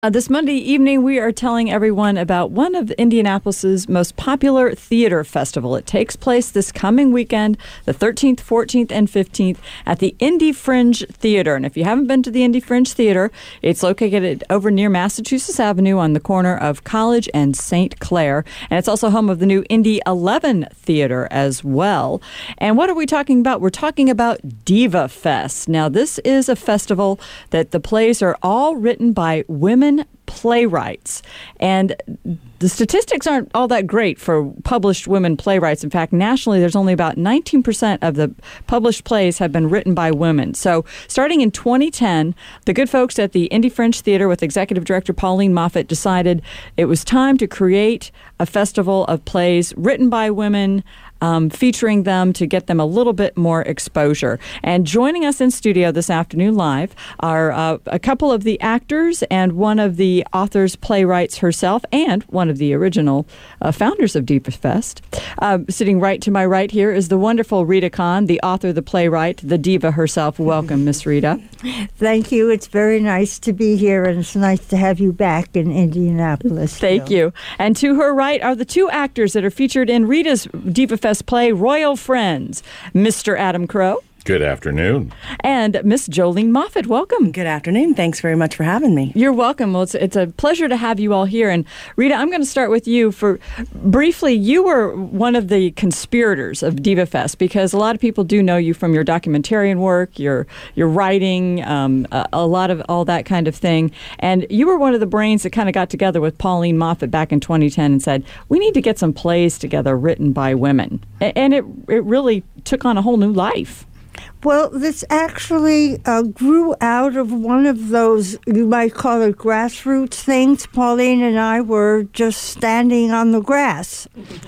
This Monday evening, we are telling everyone about one of Indianapolis's most popular theater festival. It takes place this coming weekend, the 13th, 14th, and 15th at the Indy Fringe Theater. And if you haven't been to the Indy Fringe Theater, it's located over near Massachusetts Avenue on the corner of College and St. Clair. And it's also home of the new Indy 11 Theater as well. And what are we talking about? We're talking about Diva Fest. Now, this is a festival that the plays are all written by women playwrights. And the statistics aren't all that great for published women playwrights. In fact, nationally, there's only about 19% of the published plays have been written by women. So starting in 2010, the good folks at the Indy Fringe Theater with Executive Director Pauline Moffett decided it was time to create a festival of plays written by women, featuring them to get them a little bit more exposure. And joining us in studio this afternoon live are a couple of the actors and one of the authors, playwrights herself, and one of the original founders of Diva Fest. Sitting right to my right here is the wonderful Rita Kahn, the author, the playwright, the diva herself. Welcome, Miss Rita. Thank you. It's very nice to be here, and it's nice to have you back in Indianapolis. Thank you. And to her right are the two actors that are featured in Rita's Diva Fest play, Royal Friends, Mr. Adam Crow. Good afternoon. And Miss Jolene Moffett, welcome. Good afternoon. Thanks very much for having me. You're welcome. Well, it's a pleasure to have you all here. And Rita, I'm going to start with you. Briefly, you were one of the conspirators of Diva Fest because a lot of people do know you from your documentarian work, your writing, a lot of all that kind of thing. And you were one of the brains that kind of got together with Pauline Moffett back in 2010 and said, we need to get some plays together written by women. And it really took on a whole new life. Well, this actually grew out of one of those, you might call it grassroots things. Pauline and I were just standing on the grass.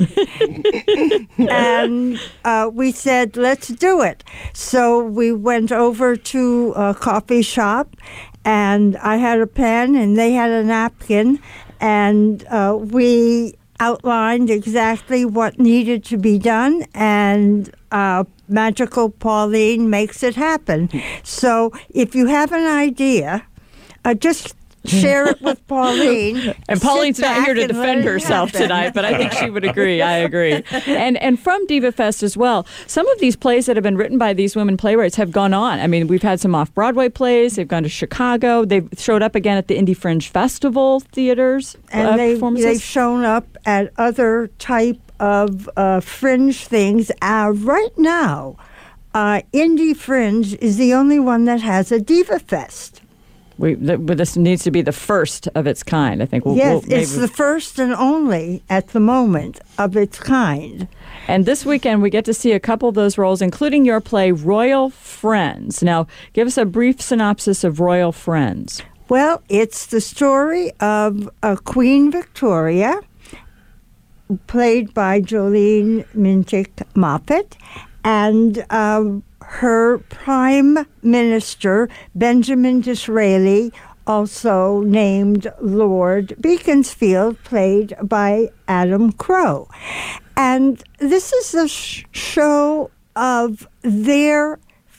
And we said, let's do it. So we went over to a coffee shop, and I had a pen, and they had a napkin, and we outlined exactly what needed to be done, and Magical Pauline makes it happen. So if you have an idea, just share it with Pauline. And Pauline's not here to defend herself tonight, but I think she would agree. I agree. And from Diva Fest as well, some of these plays that have been written by these women playwrights have gone on. I mean, we've had some off-Broadway plays. They've gone to Chicago. They've showed up again at the Indy Fringe Festival theaters. And they've shown up at other type of fringe things. Right now, Indy Fringe is the only one that has a Diva Fest. This needs to be the first of its kind, I think. It's the first and only at the moment of its kind. And this weekend, we get to see a couple of those roles, including your play, Royal Friends. Now, give us a brief synopsis of Royal Friends. Well, it's the story of Queen Victoria, played by Jolene Mintic Moffett, and her prime minister, Benjamin Disraeli, also named Lord Beaconsfield, played by Adam Crow. And this is a show of their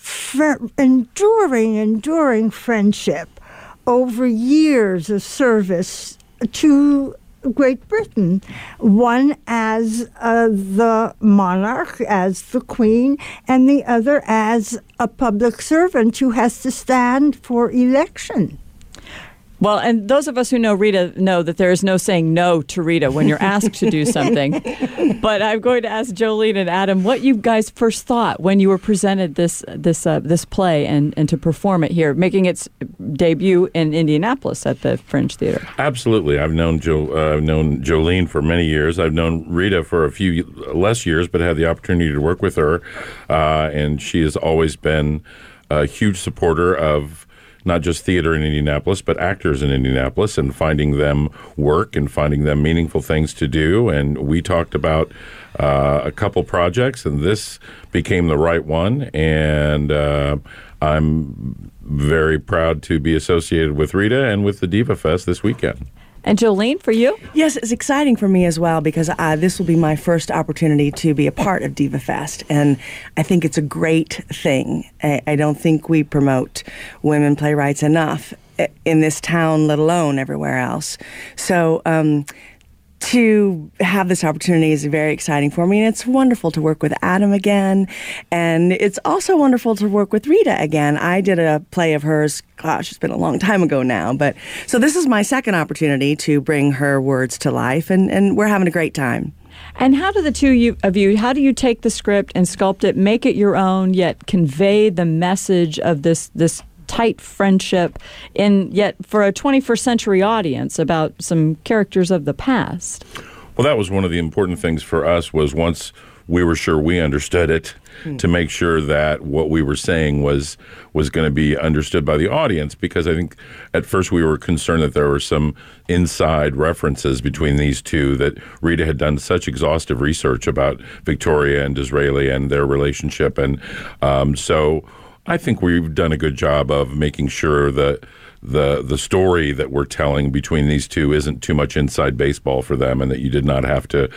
enduring friendship over years of service to Great Britain, one as the monarch, as the queen, and the other as a public servant who has to stand for election. Well, and those of us who know Rita know that there is no saying no to Rita when you're asked to do something. But I'm going to ask Jolene and Adam what you guys first thought when you were presented this play and to perform it here, making its debut in Indianapolis at the Fringe Theater. Absolutely. I've known Jolene for many years. I've known Rita for a few less years, but had the opportunity to work with her. And she has always been a huge supporter of not just theater in Indianapolis, but actors in Indianapolis, and finding them work and finding them meaningful things to do. And we talked about a couple projects, and this became the right one. And I'm very proud to be associated with Rita and with the Diva Fest this weekend. And Jolene, for you? Yes, it's exciting for me as well because this will be my first opportunity to be a part of Diva Fest, and I think it's a great thing. I don't think we promote women playwrights enough, in this town, let alone everywhere else. So to have this opportunity is very exciting for me, and it's wonderful to work with Adam again, and it's also wonderful to work with Rita again. I did a play of hers, gosh, it's been a long time ago now, but so this is my second opportunity to bring her words to life, and we're having a great time. And how do the two of you, how do you take the script and sculpt it, make it your own, yet convey the message of this tight friendship yet for a 21st century audience about some characters of the past? Well, that was one of the important things for us, was once we were sure we understood it, to make sure that what we were saying was going to be understood by the audience, because I think at first we were concerned that there were some inside references between these two, that Rita had done such exhaustive research about Victoria and Disraeli and their relationship, and so I think we've done a good job of making sure that the story that we're telling between these two isn't too much inside baseball for them, and that you did not have to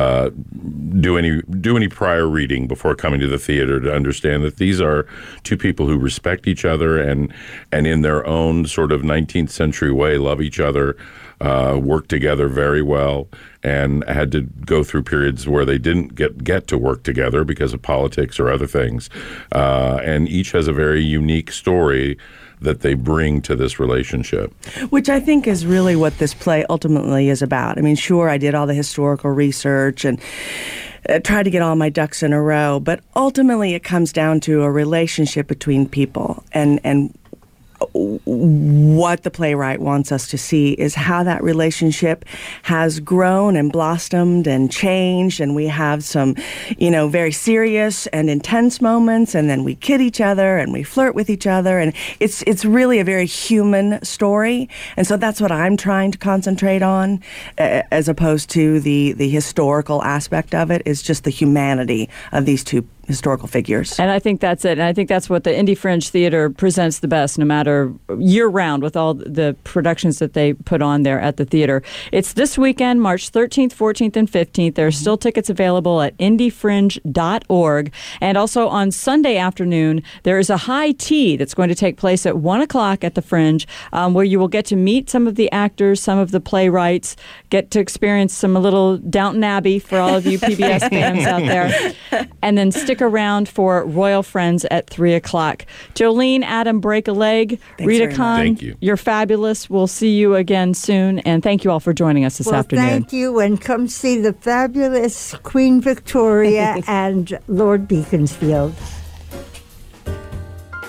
do any prior reading before coming to the theater to understand that these are two people who respect each other and in their own sort of 19th century way love each other, work together very well, and had to go through periods where they didn't get to work together because of politics or other things. And each has a very unique story that they bring to this relationship. Which I think is really what this play ultimately is about. I mean, sure, I did all the historical research and tried to get all my ducks in a row, but ultimately it comes down to a relationship between people, and what the playwright wants us to see is how that relationship has grown and blossomed and changed, and we have some, very serious and intense moments, and then we kid each other and we flirt with each other, and it's really a very human story, and so that's what I'm trying to concentrate on, as opposed to the historical aspect of it, is just the humanity of these two historical figures. And I think that's it. And I think that's what the Indie Fringe Theater presents the best, no matter year-round, with all the productions that they put on there at the theater. It's this weekend, March 13th, 14th, and 15th. There are still tickets available at indiefringe.org. And also on Sunday afternoon, there is a high tea that's going to take place at 1 o'clock at the Fringe, where you will get to meet some of the actors, some of the playwrights, get to experience some little Downton Abbey for all of you PBS fans out there, and then stick around for Royal Friends at 3 o'clock. Jolene, Adam, break a leg. Thanks Rita Khan, thank you. You're fabulous. We'll see you again soon. And thank you all for joining us this afternoon. Thank you, and come see the fabulous Queen Victoria and Lord Beaconsfield.